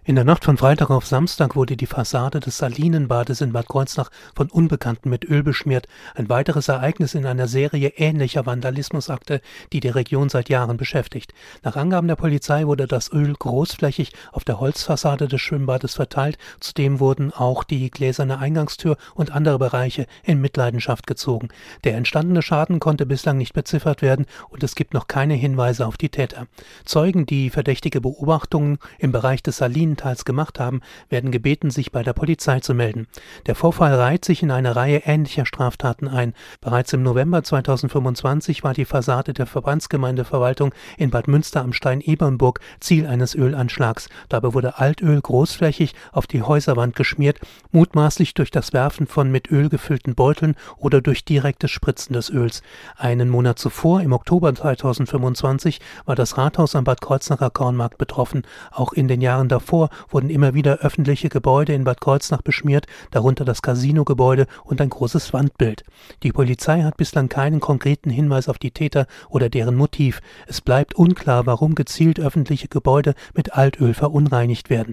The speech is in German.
In der Nacht von Freitag auf Samstag wurde die Fassade des Salinenbades in Bad Kreuznach von Unbekannten mit Öl beschmiert. Ein weiteres Ereignis in einer Serie ähnlicher Vandalismusakte, die die Region seit Jahren beschäftigt. Nach Angaben der Polizei wurde das Öl großflächig auf der Holzfassade des Schwimmbades verteilt. Zudem wurden auch die gläserne Eingangstür und andere Bereiche in Mitleidenschaft gezogen. Der entstandene Schaden konnte bislang nicht beziffert werden und es gibt noch keine Hinweise auf die Täter. Zeugen, die verdächtige Beobachtungen im Bereich des Salinenteils gemacht haben, werden gebeten, sich bei der Polizei zu melden. Der Vorfall reiht sich in eine Reihe ähnlicher Straftaten ein. Bereits im November 2025 war die Fassade der Verbandsgemeindeverwaltung in Bad Münster am Stein-Ebernburg Ziel eines Ölanschlags. Dabei wurde Altöl großflächig auf die Häuserwand geschmiert, mutmaßlich durch das Werfen von mit Öl gefüllten Beuteln oder durch direktes Spritzen des Öls. Einen Monat zuvor, im Oktober 2025, war das Rathaus am Bad Kreuznacher Kornmarkt betroffen. Auch in den Jahren davor wurden immer wieder öffentliche Gebäude in Bad Kreuznach beschmiert, darunter das Casino-Gebäude und ein großes Wandbild. Die Polizei hat bislang keinen konkreten Hinweis auf die Täter oder deren Motiv. Es bleibt unklar, warum gezielt öffentliche Gebäude mit Altöl verunreinigt werden.